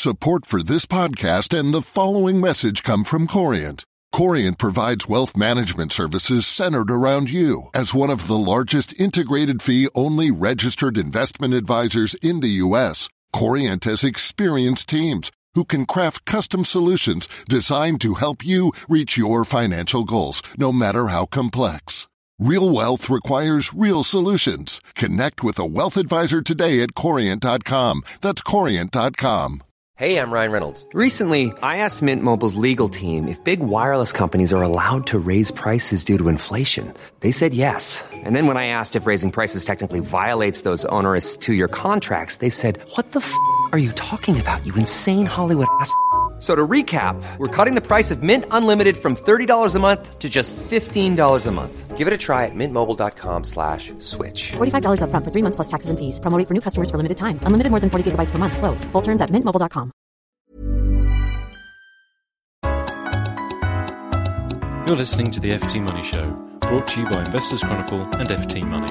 Support for this podcast and the following message come from Corient. Corient provides wealth management services centered around you. As one of the largest integrated fee-only registered investment advisors in the U.S., Corient has experienced teams who can craft custom solutions designed to help you reach your financial goals, no matter how complex. Real wealth requires real solutions. Connect with a wealth advisor today at Corient.com. That's Corient.com. Hey, I'm Ryan Reynolds. Recently, I asked Mint Mobile's legal team if big wireless companies are allowed to raise prices due to inflation. They said yes. And then when I asked if raising prices technically violates those onerous two-year contracts, they said, "What the f*** are you talking about, you insane Hollywood ass?" So to recap, we're cutting the price of Mint Unlimited from $30 a month to just $15 a month. Give it a try at mintmobile.com/switch. $45 up front for 3 months plus taxes and fees. Promo rate for new customers for limited time. Unlimited more than 40 gigabytes per month. Slows full terms at mintmobile.com. You're listening to the FT Money Show, brought to you by Investors Chronicle and FT Money.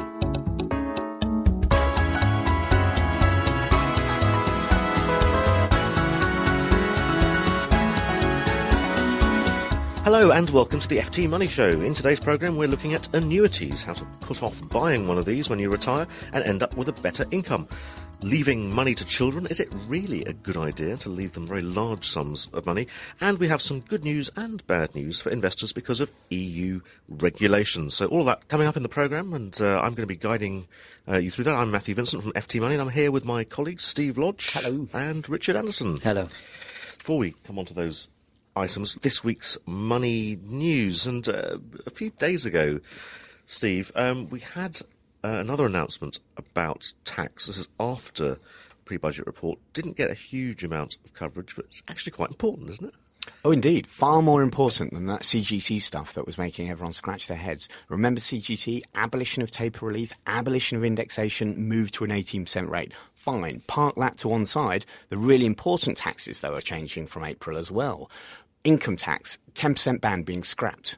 Hello and welcome to the FT Money Show. In today's programme we're looking at annuities, how to put off buying one of these when you retire and end up with a better income. Leaving money to children, is it really a good idea to leave them very large sums of money? And we have some good news and bad news for investors because of EU regulations. So all of that coming up in the programme, and I'm going to be guiding you through that. I'm Matthew Vincent from FT Money and I'm here with my colleagues Steve Lodge. Hello. And Richard Anderson. Hello. Before we come on to those items, this week's money news, and a few days ago, Steve, we had another announcement about tax. This is after pre-budget report. Didn't get a huge amount of coverage, but it's actually quite important, isn't it? Oh, indeed. Far more important than that CGT stuff that was making everyone scratch their heads. Remember CGT? Abolition of taper relief, abolition of indexation, move to an 18% rate. Fine. Park that to one side. The really important taxes, though, are changing from April as well. Income tax, 10% band being scrapped.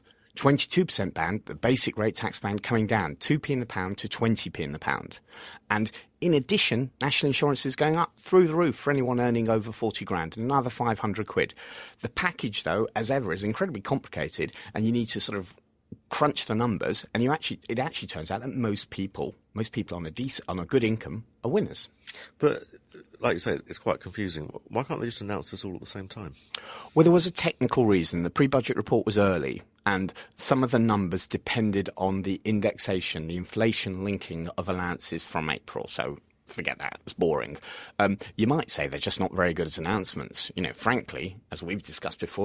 22% band, the basic rate tax band coming down, 2p in the pound to 20p in the pound. And in addition, national insurance is going up through the roof for anyone earning over 40 grand, another 500 quid. The package, though, as ever, is incredibly complicated, and you need to sort of crunch the numbers, and it actually turns out that most people on a good income are winners. But like you say, it's quite confusing. Why can't they just announce this all at the same time? Well, there was a technical reason. The pre-budget report was early, and some of the numbers depended on the indexation, the inflation linking of allowances from April. So forget that. It's boring. You might say they're just not very good as announcements. You know, frankly, as we've discussed before,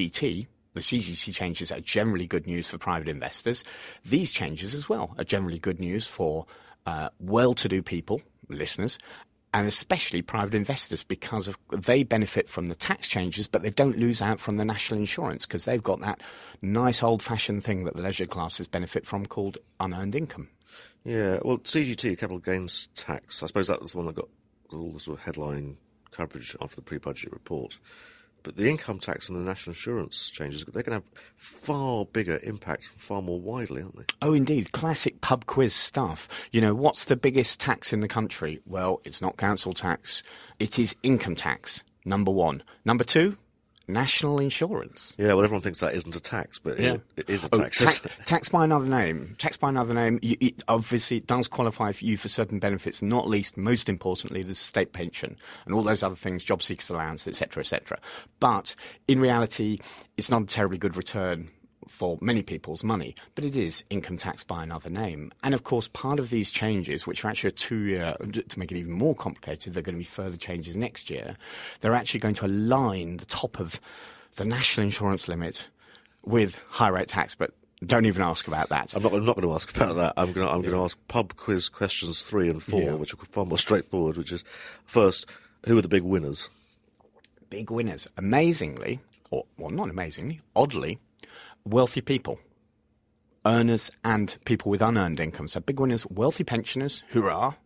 the CGT changes are generally good news for private investors. These changes as well are generally good news for well-to-do people, listeners, and especially private investors, because they benefit from the tax changes, but they don't lose out from the national insurance because they've got that nice old-fashioned thing that the leisure classes benefit from called unearned income. Yeah, well, CGT, capital gains tax, I suppose that was the one that got all the sort of headline coverage after the pre-budget report. But the income tax and the national insurance changes, they're going to have far bigger impact, far more widely, aren't they? Oh, indeed. Classic pub quiz stuff. You know, what's the biggest tax in the country? Well, it's not council tax. It is income tax, number one. Number two, national insurance. Yeah, well, everyone thinks that isn't a tax, but it is a tax. Tax by another name. Tax by another name. It obviously does qualify for you for certain benefits, not least, most importantly, the state pension and all those other things, job seekers allowance, etc., etc. But in reality, it's not a terribly good return for many people's money, but it is income tax by another name. And of course, part of these changes, which are actually a 2-year, to make it even more complicated, there are going to be further changes next year. They're actually going to align the top of the national insurance limit with high rate tax, but don't even ask about that. I'm not going to ask about that. I'm going to ask pub quiz questions 3 and 4, which are far more straightforward, which is, first, who are the big winners? Big winners. Amazingly, or well, not amazingly, oddly, wealthy people, earners and people with unearned income. So big winners, wealthy pensioners, hurrah,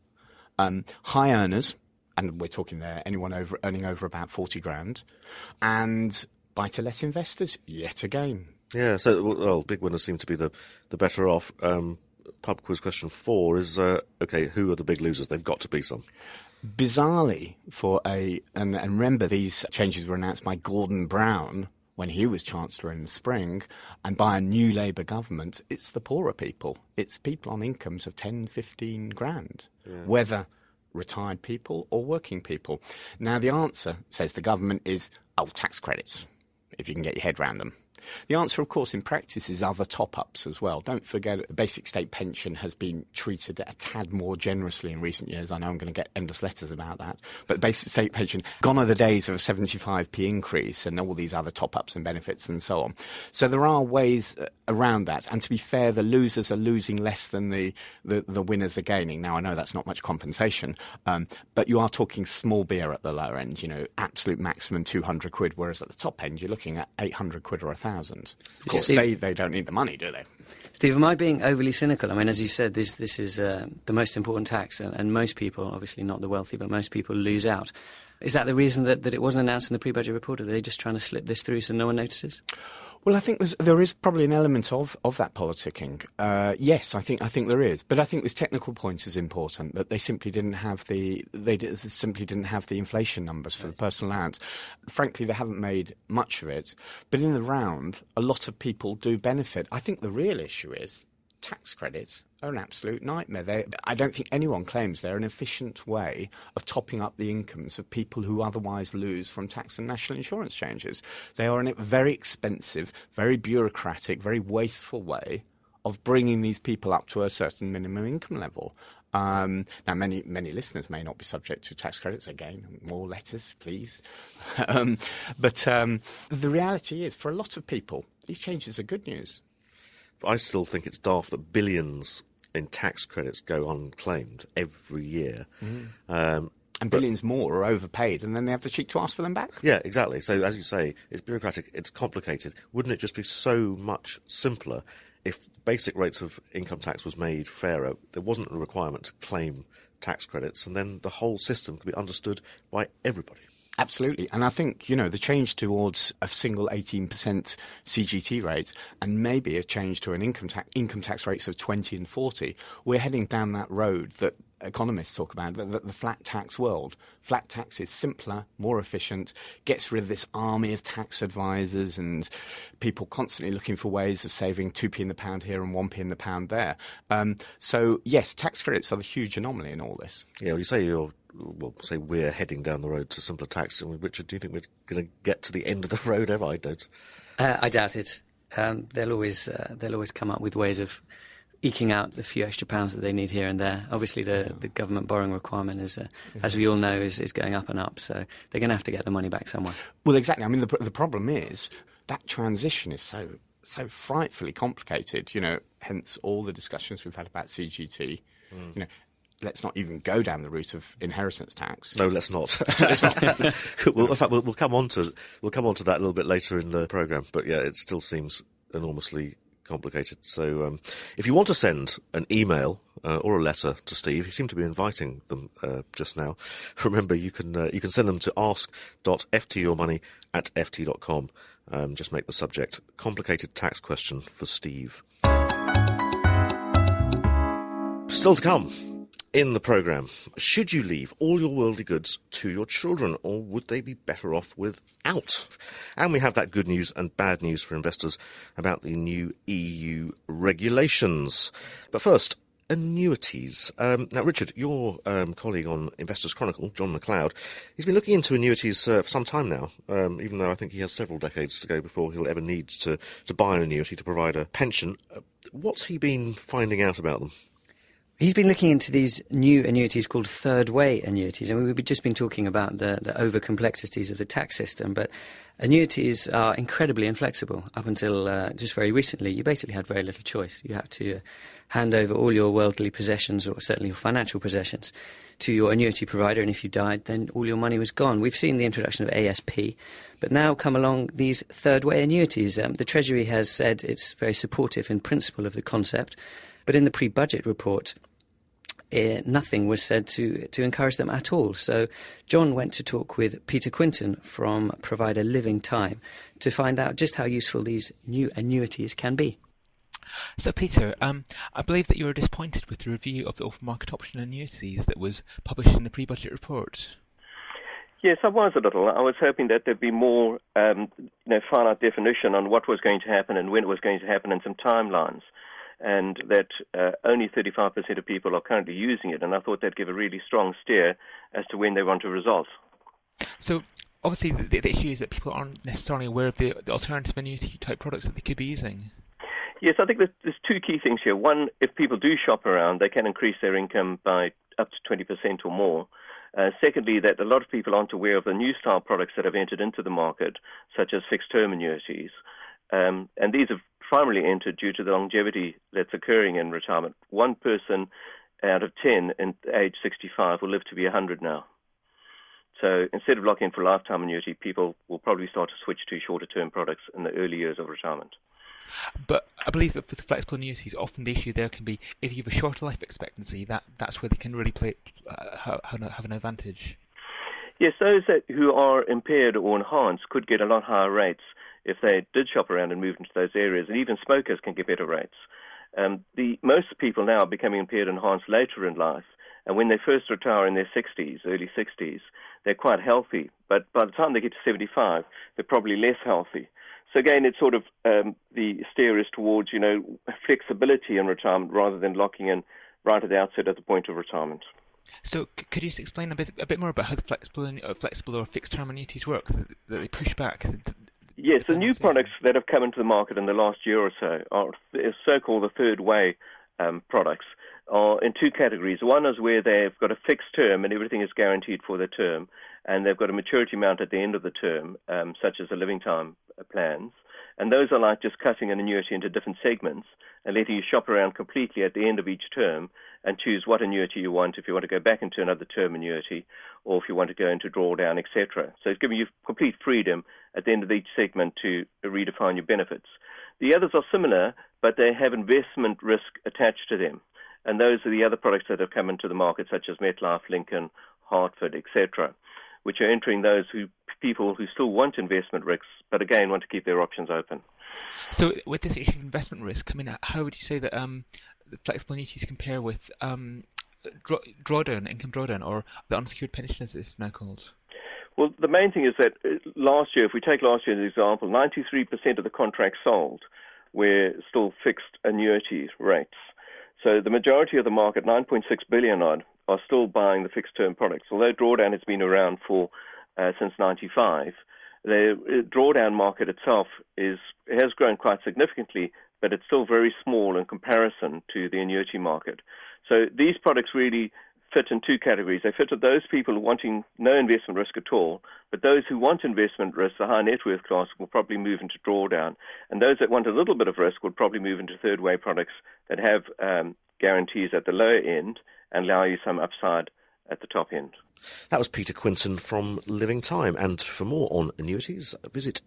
high earners, and we're talking there anyone earning over about 40 grand, and buy-to-let investors, yet again. Yeah, so, well, big winners seem to be the better off. Pub quiz question 4 is, okay, who are the big losers? They've got to be some. Bizarrely, and remember these changes were announced by Gordon Brown when he was Chancellor in the spring, and by a new Labour government, it's the poorer people. It's people on incomes of 10, 15 grand, whether retired people or working people. Now, the answer, says the government, is, tax credits, if you can get your head around them. The answer, of course, in practice is other top-ups as well. Don't forget, the basic state pension has been treated a tad more generously in recent years. I know I'm going to get endless letters about that. But basic state pension, gone are the days of a 75p increase and all these other top-ups and benefits and so on. So there are ways around that. And to be fair, the losers are losing less than the winners are gaining. Now, I know that's not much compensation, but you are talking small beer at the lower end, absolute maximum 200 quid, whereas at the top end, you're looking at 800 quid or 1,000. Of course, Steve, they don't need the money, do they? Steve, am I being overly cynical? I mean, as you said, this is the most important tax, and most people, obviously not the wealthy, but most people lose out. Is that the reason that it wasn't announced in the pre-budget report? Are they just trying to slip this through so no one notices? Well, I think there is probably an element of that politicking. Yes, I think there is, but I think this technical point is important, that they simply didn't have the inflation numbers for the personal allowance. Frankly, they haven't made much of it, but in the round, a lot of people do benefit. I think the real issue is tax credits are an absolute nightmare. I don't think anyone claims they're an efficient way of topping up the incomes of people who otherwise lose from tax and national insurance changes. They are a very expensive, very bureaucratic, very wasteful way of bringing these people up to a certain minimum income level. Now, many listeners may not be subject to tax credits. Again, more letters, please. But the reality is, for a lot of people, these changes are good news. I still think it's daft that billions in tax credits go unclaimed every year. And billions more are overpaid, and then they have the cheek to ask for them back? Yeah, exactly. So, as you say, it's bureaucratic, it's complicated. Wouldn't it just be so much simpler if basic rates of income tax was made fairer? There wasn't a requirement to claim tax credits, and then the whole system could be understood by everybody. Absolutely. And I think, the change towards a single 18% CGT rate and maybe a change to an income tax rates of 20 and 40, we're heading down that road that economists talk about, the flat tax world. Flat tax is simpler, more efficient, gets rid of this army of tax advisors and people constantly looking for ways of saving 2p in the pound here and 1p in the pound there. So, yes, tax credits are the huge anomaly in all this. Yeah, well, you say we're heading down the road to simpler tax. Richard, do you think we're going to get to the end of the road ever? I don't. I doubt it. They'll always come up with ways of eking out the few extra pounds that they need here and there. Obviously, the government borrowing requirement is, as we all know, is going up and up. So they're going to have to get the money back somewhere. Well, exactly. I mean, the problem is that transition is so frightfully complicated. Hence all the discussions we've had about CGT. Let's not even go down the route of inheritance tax. No, let's not. In fact, we'll come on to that a little bit later in the programme. But yeah, it still seems enormously complicated. So, if you want to send an email or a letter to Steve, he seemed to be inviting them just now. Remember, you can send them to ask.ftyourmoney@ft.com. Just make the subject "complicated tax question for Steve." Still to come in the programme, should you leave all your worldly goods to your children, or would they be better off without? And we have that good news and bad news for investors about the new EU regulations. But first, annuities. Now, Richard, your colleague on Investors Chronicle, John McLeod, he's been looking into annuities for some time now, even though I think he has several decades to go before he'll ever need to buy an annuity to provide a pension. What's he been finding out about them? He's been looking into these new annuities called third-way annuities, and we've just been talking about the over-complexities of the tax system, but annuities are incredibly inflexible. Up until just very recently, you basically had very little choice. You had to hand over all your worldly possessions, or certainly your financial possessions, to your annuity provider, and if you died, then all your money was gone. We've seen the introduction of ASP, but now come along these third-way annuities. The Treasury has said it's very supportive in principle of the concept, but in the pre-budget report, nothing was said to encourage them at all. So John went to talk with Peter Quinton from provider Living Time to find out just how useful these new annuities can be. So, Peter, I believe that you were disappointed with the review of the open market option annuities that was published in the pre-budget report. Yes, I was a little. I was hoping that there'd be more, finite definition on what was going to happen and when it was going to happen and some timelines, and that only 35% of people are currently using it, and I thought that'd give a really strong steer as to when they want a result. So, obviously, the issue is that people aren't necessarily aware of the alternative annuity-type products that they could be using. Yes, I think there's two key things here. One, if people do shop around, they can increase their income by up to 20% or more. Secondly, that a lot of people aren't aware of the new style products that have entered into the market, such as fixed-term annuities. And these have primarily entered due to the longevity that's occurring in retirement. One person out of 10 in age 65 will live to be 100 now. So instead of locking in for a lifetime annuity, people will probably start to switch to shorter-term products in the early years of retirement. But I believe that for the flexible annuities, often the issue there can be if you have a shorter life expectancy, that's where they can really have an advantage. Yes, those who are impaired or enhanced could get a lot higher rates if they did shop around and move into those areas, and even smokers can get better rates. Most people now are becoming impaired and enhanced later in life, and when they first retire in their 60s, early 60s, they're quite healthy, but by the time they get to 75, they're probably less healthy. So again, it's sort of the steer is towards, flexibility in retirement rather than locking in right at the outset at the point of retirement. So could you just explain a bit more about how the flexible or fixed-term annuities work, that they push back? Yes, the new products that have come into the market in the last year or so are so-called the third way products are in two categories. One is where they've got a fixed term and everything is guaranteed for the term, and they've got a maturity amount at the end of the term, such as the living time plans. And those are like just cutting an annuity into different segments and letting you shop around completely at the end of each term and choose what annuity you want, if you want to go back into another term annuity or if you want to go into drawdown, etc. So it's giving you complete freedom at the end of each segment to redefine your benefits. The others are similar, but they have investment risk attached to them. And those are the other products that have come into the market, such as MetLife, Lincoln, Hartford, etc., which are entering those people who still want investment risks, but again want to keep their options open. So with this issue of investment risk, how would you say that the flexible annuities compare with income drawdown, or the unsecured pension as it's now called? Well, the main thing is that last year, if we take last year as an example, 93% of the contracts sold were still fixed annuity rates. So the majority of the market, 9.6 billion odd, are still buying the fixed-term products. Although drawdown has been around since 95, the drawdown market itself has grown quite significantly, but it's still very small in comparison to the annuity market. So these products really fit in two categories. They fit to those people wanting no investment risk at all, but those who want investment risk, the high net worth class, will probably move into drawdown. And those that want a little bit of risk would probably move into third way products that have guarantees at the lower end and allow you some upside at the top end. That was Peter Quinton from Living Time. And for more on annuities, visit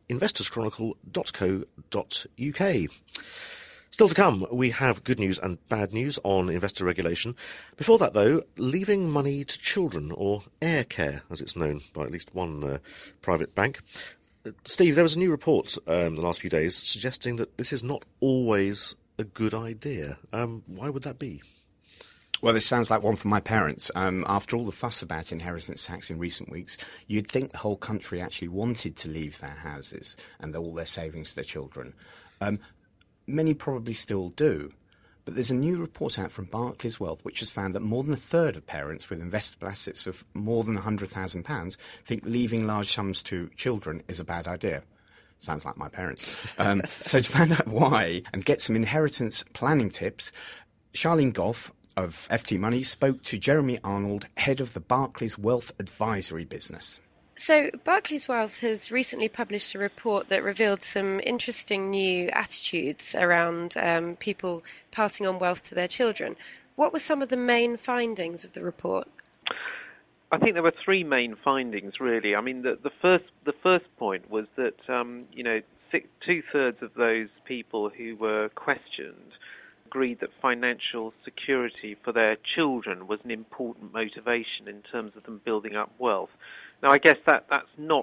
investorschronicle.co.uk. Still to come, we have good news and bad news on investor regulation. Before that, though, leaving money to children, or air care, as it's known by at least one private bank. Steve, there was a new report the last few days suggesting that this is not always a good idea. Why would that be? Well, this sounds like one for my parents. After all the fuss about inheritance tax in recent weeks, you'd think the whole country actually wanted to leave their houses and all their savings to their children. Many probably still do. But there's a new report out from Barclays Wealth which has found that more than a third of parents with investable assets of more than £100,000 think leaving large sums to children is a bad idea. Sounds like my parents. So to find out why and get some inheritance planning tips, Charlene Goff of FT Money spoke to Jeremy Arnold, head of the Barclays Wealth Advisory business. So Barclays Wealth has recently published a report that revealed some interesting new attitudes around people passing on wealth to their children. What were some of the main findings of the report? I think there were three main findings, really. I mean, the first point was that 2/3 of those people who were questioned agreed that financial security for their children was an important motivation in terms of them building up wealth. Now, I guess that's not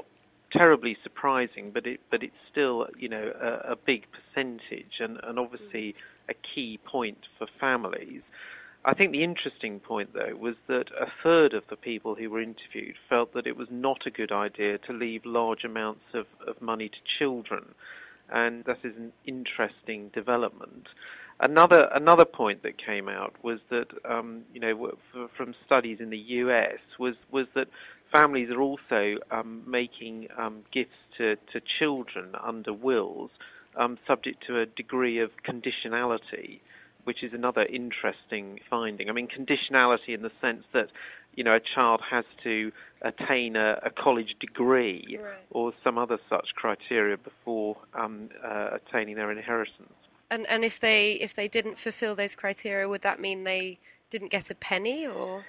terribly surprising, but it's still, a big percentage and obviously a key point for families. I think the interesting point, though, was that a third of the people who were interviewed felt that it was not a good idea to leave large amounts of money to children, and that is an interesting development. Another point that came out was that, from studies in the US, was that families are also making gifts to children under wills, subject to a degree of conditionality, which is another interesting finding. I mean, conditionality in the sense that, a child has to attain a college degree or some other such criteria before attaining their inheritance. And if they didn't fulfil those criteria, would that mean they didn't get a penny, or?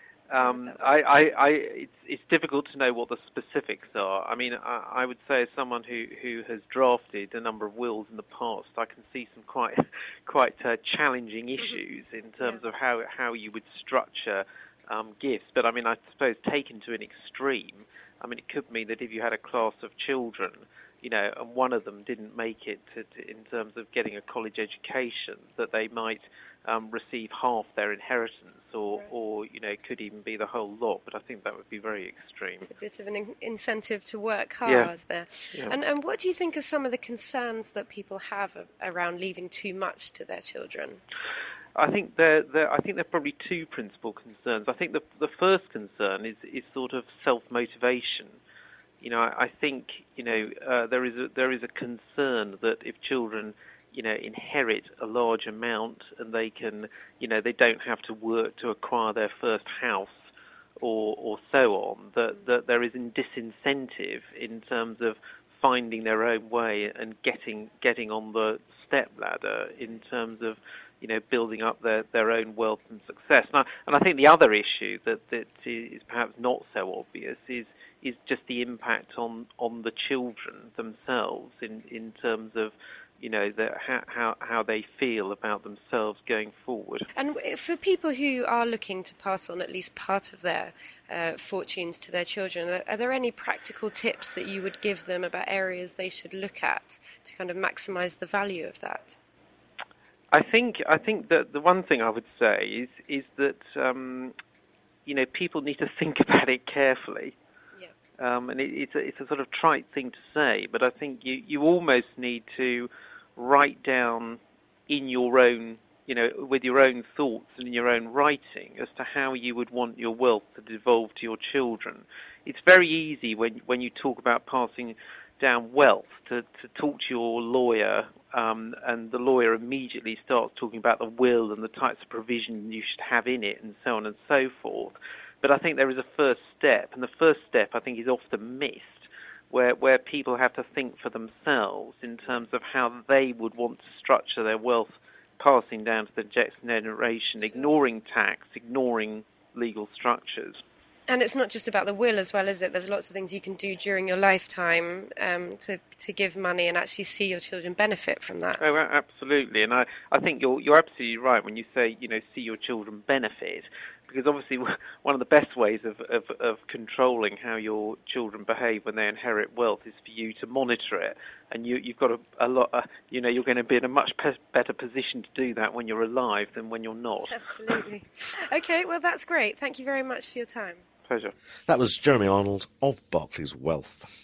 It's difficult to know what the specifics are. I mean, I would say as someone who has drafted a number of wills in the past, I can see some quite challenging issues in terms of how you would structure gifts. But I mean, I suppose taken to an extreme, I mean, it could mean that if you had a class of children, and one of them didn't make it in terms of getting a college education, that they might receive half their inheritance, or could even be the whole lot. But I think that would be very extreme. It's a bit of an incentive to work hard there. Yeah. And what do you think are some of the concerns that people have around leaving too much to their children? I think there are probably two principal concerns. I think the first concern is sort of self-motivation. I think there is a concern that if children inherit a large amount and they can they don't have to work to acquire their first house or so on, that there is a disincentive in terms of finding their own way and getting on the step ladder in terms of building up their own wealth and success. And I think the other issue that is perhaps not so obvious is just the impact on the children themselves in terms of how they feel about themselves going forward. And for people who are looking to pass on at least part of their fortunes to their children, are there any practical tips that you would give them about areas they should look at to kind of maximise the value of that? I think that the one thing I would say is that people need to think about it carefully. And it's a sort of trite thing to say, but I think you almost need to write down in your own, with your own thoughts and in your own writing as to how you would want your wealth to devolve to your children. It's very easy when you talk about passing down wealth to talk to your lawyer, and the lawyer immediately starts talking about the will and the types of provision you should have in it and so on and so forth. But I think there is a first step, and the first step I think is often missed, where people have to think for themselves in terms of how they would want to structure their wealth passing down to the next generation, ignoring tax, ignoring legal structures. And it's not just about the will as well, is it? There's lots of things you can do during your lifetime to give money and actually see your children benefit from that. Oh, absolutely. And I think you're absolutely right when you say, see your children benefit, because obviously one of the best ways of controlling how your children behave when they inherit wealth is for you to monitor it. And you've got a lot, you're going to be in a much better position to do that when you're alive than when you're not. Absolutely. Okay, well, that's great. Thank you very much for your time. Pleasure. That was Jeremy Arnold of Barclays Wealth.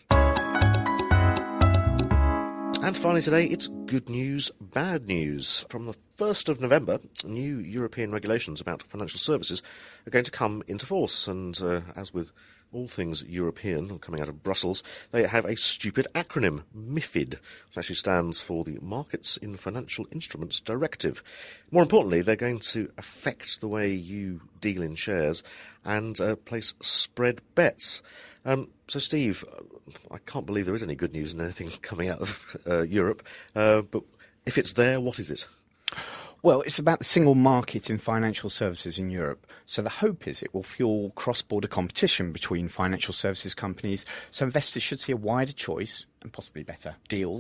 And finally today, it's good news, bad news. From the 1st of November, new European regulations about financial services are going to come into force. And as with all things European coming out of Brussels, they have a stupid acronym, MiFID, which actually stands for the Markets in Financial Instruments Directive. More importantly, they're going to affect the way you deal in shares and place spread bets. So, Steve, I can't believe there is any good news in anything coming out of Europe, but if it's there, what is it? Well, it's about the single market in financial services in Europe. So the hope is it will fuel cross-border competition between financial services companies, so investors should see a wider choice and possibly better deals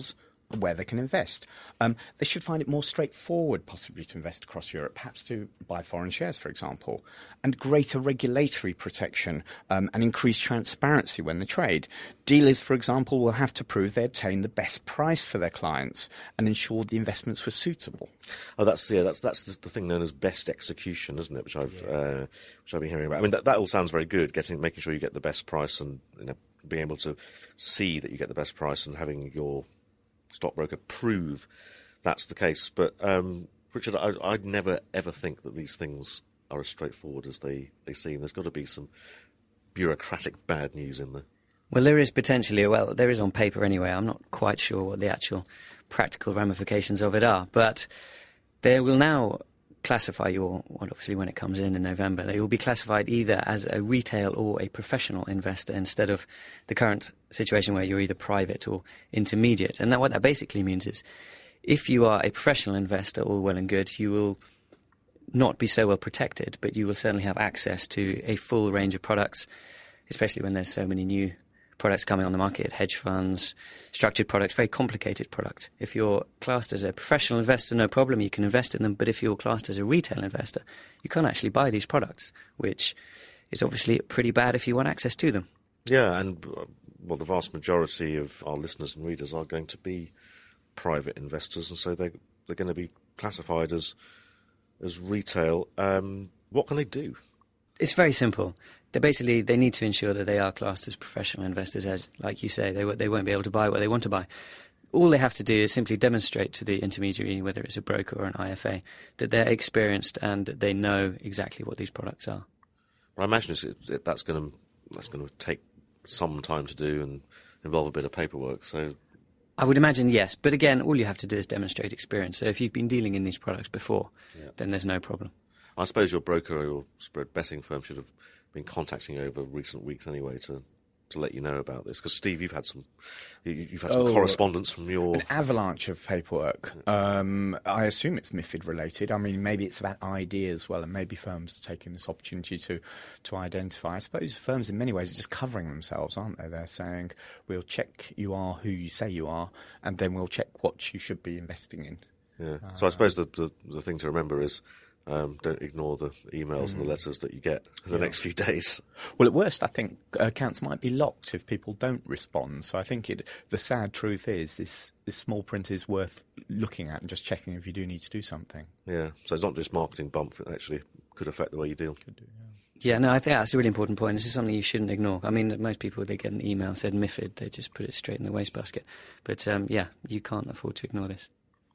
where they can invest. They should find it more straightforward, possibly, to invest across Europe, perhaps to buy foreign shares, for example, and greater regulatory protection and increased transparency when they trade. Dealers, for example, will have to prove they obtain the best price for their clients and ensure the investments were suitable. Oh, that's the thing known as best execution, isn't it? Which I've been hearing about. I mean, that all sounds very good. Making sure you get the best price and being able to see that you get the best price and having your stockbroker prove that's the case. But Richard, I'd never ever think that these things are as straightforward as they seem. There's got to be some bureaucratic bad news in there. Well, there is potentially. Well, there is on paper anyway. I'm not quite sure what the actual practical ramifications of it are, but they will now classify obviously when it comes in November, they will be classified either as a retail or a professional investor instead of the current situation where you're either private or intermediate. And what that basically means is if you are a professional investor, all well and good, you will not be so well protected, but you will certainly have access to a full range of products, especially when there's so many new products coming on the market, hedge funds, structured products, very complicated products. If you're classed as a professional investor, no problem, you can invest in them. But if you're classed as a retail investor, you can't actually buy these products, which is obviously pretty bad if you want access to them. Yeah, and the vast majority of our listeners and readers are going to be private investors, and so they're going to be classified as retail. What can they do? It's very simple. They need to ensure that they are classed as professional investors, as, like you say, they won't be able to buy what they want to buy. All they have to do is simply demonstrate to the intermediary, whether it's a broker or an IFA, that they're experienced and that they know exactly what these products are. Well, I imagine that's going to take some time to do and involve a bit of paperwork. So I would imagine yes, but again, all you have to do is demonstrate experience. So if you've been dealing in these products before, then there's no problem. I suppose your broker or your spread betting firm should have been contacting you over recent weeks anyway to let you know about this. Because Steve, you've had some correspondence from your... An avalanche of paperwork. I assume it's MiFID related. I mean, maybe it's about ID as well, and maybe firms are taking this opportunity to identify. I suppose firms in many ways are just covering themselves, aren't they? They're saying, we'll check you are who you say you are, and then we'll check what you should be investing in. Yeah. So I suppose the thing to remember is don't ignore the emails and the letters that you get in the next few days. Well, at worst, I think accounts might be locked if people don't respond. So I think the sad truth is this small print is worth looking at and just checking if you do need to do something. Yeah, so it's not just marketing bump, it actually could affect the way you deal. Could do, yeah, no, I think that's a really important point. This is something you shouldn't ignore. I mean, most people, they get an email said MiFID, they just put it straight in the wastebasket. But you can't afford to ignore this.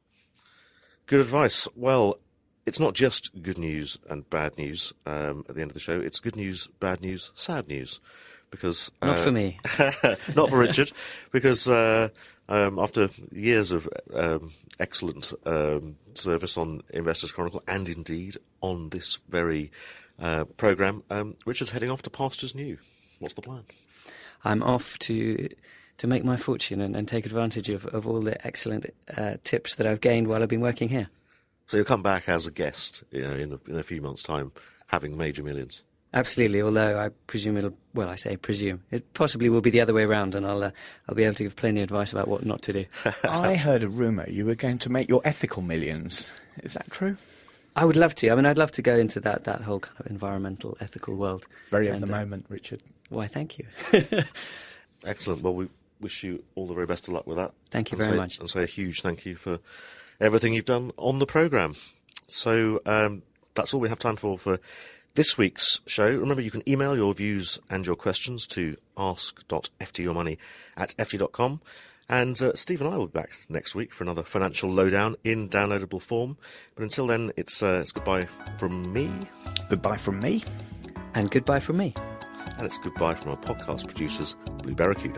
Good advice. Well, it's not just good news and bad news at the end of the show. It's good news, bad news, sad news. Because not for me. Not for Richard. Because after years of excellent service on Investors Chronicle, and indeed on this very programme, Richard's heading off to pastures new. What's the plan? I'm off to make my fortune and take advantage of all the excellent tips that I've gained while I've been working here. So you'll come back as a guest, in a few months' time, having made your millions. Absolutely. Although I presume it possibly will be the other way around, and I'll be able to give plenty of advice about what not to do. I heard a rumour you were going to make your ethical millions. Is that true? I would love to. I mean, I'd love to go into that whole kind of environmental, ethical world. Very of the moment, Richard. Why, thank you. Excellent. Well, we wish you all the very best of luck with that. Thank you very much. And say a huge thank you for everything you've done on the programme. So that's all we have time for this week's show. Remember, you can email your views and your questions to ask.ftyourmoney@ft.com. And Steve and I will be back next week for another financial lowdown in downloadable form. But until then, it's goodbye from me. Goodbye from me. And goodbye from me. And it's goodbye from our podcast producers, Blue Barracuda.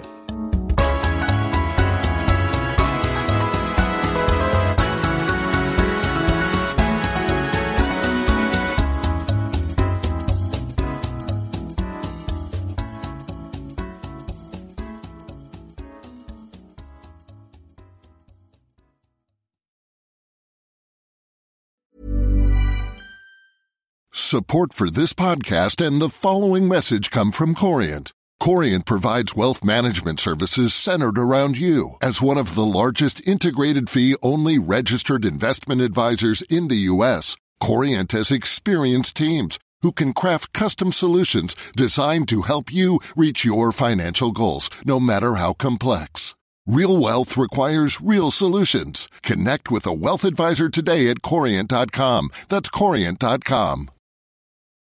Support for this podcast and the following message come from Corient. Corient provides wealth management services centered around you. As one of the largest integrated fee-only registered investment advisors in the U.S., Corient has experienced teams who can craft custom solutions designed to help you reach your financial goals, no matter how complex. Real wealth requires real solutions. Connect with a wealth advisor today at Corient.com. That's Corient.com.